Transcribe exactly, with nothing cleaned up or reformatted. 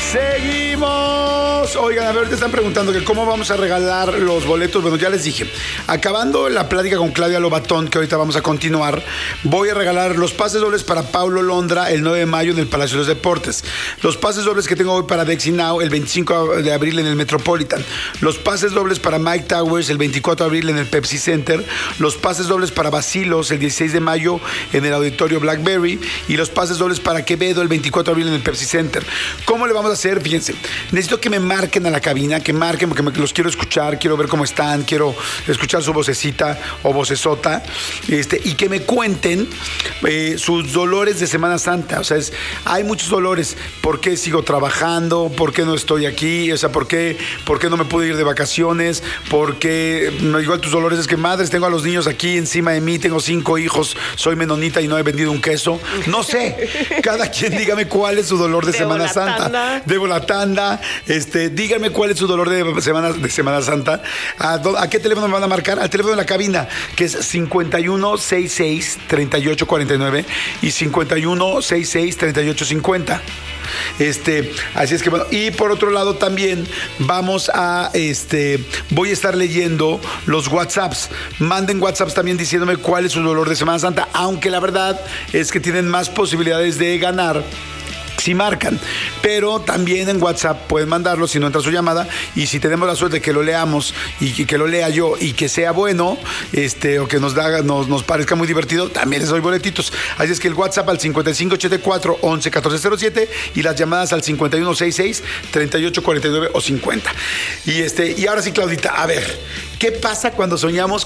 Seguimos. Oigan, a ver, te están preguntando que cómo vamos a regalar los boletos. Bueno, ya les dije, acabando la plática con Claudia Lobatón, que ahorita vamos a continuar, voy a regalar los pases dobles para Paulo Londra el nueve de mayo en el Palacio de los Deportes, los pases dobles que tengo hoy para Dexy Now el veinticinco de abril en el Metropolitan, los pases dobles para Mike Towers el veinticuatro de abril en el Pepsi Center, los pases dobles para Basilos el dieciséis de mayo en el Auditorio Blackberry y los pases dobles para Quevedo el veinticuatro de abril en el Pepsi Center. ¿Cómo le vamos a hacer? Fíjense, necesito que me marquen a la cabina, que marquen porque me, los quiero escuchar, quiero ver cómo están, quiero escuchar su vocecita o vocesota, este, y que me cuenten eh, sus dolores de Semana Santa. O sea, es, hay muchos dolores. ¿Por qué sigo trabajando? ¿Por qué no estoy aquí? O sea, ¿por qué, por qué no me pude ir de vacaciones? ¿Por qué? Igual tus dolores es que, madres, tengo a los niños aquí encima de mí, tengo cinco hijos, soy menonita y no he vendido un queso. No sé, cada quien dígame cuál es su dolor de Debo Semana Santa. Tanda. Debo la tanda. Este, díganme cuál es su dolor de Semana, de Semana Santa. ¿A, ¿A qué teléfono me van a marcar? Al teléfono de la cabina, que es cincuenta y uno sesenta y seis, treinta y ocho cuarenta y nueve y cincuenta y uno sesenta y seis, treinta y ocho cincuenta. Este, así es que bueno, y por otro lado también vamos a, este, voy a estar leyendo los WhatsApps. Manden WhatsApps también diciéndome cuál es su dolor de Semana Santa, aunque la verdad es que tienen más posibilidades de ganar si marcan, pero también en WhatsApp pueden mandarlo si no entra su llamada, y si tenemos la suerte de que lo leamos y que lo lea yo y que sea bueno, este, o que nos da, nos, nos parezca muy divertido, también les doy boletitos. Así es que el WhatsApp al cincuenta y cinco ochenta y cuatro, once, catorce cero siete y las llamadas al cincuenta y uno sesenta y seis, treinta y ocho cuarenta y nueve o cincuenta. Y este, y ahora sí, Claudita, a ver, ¿qué pasa cuando soñamos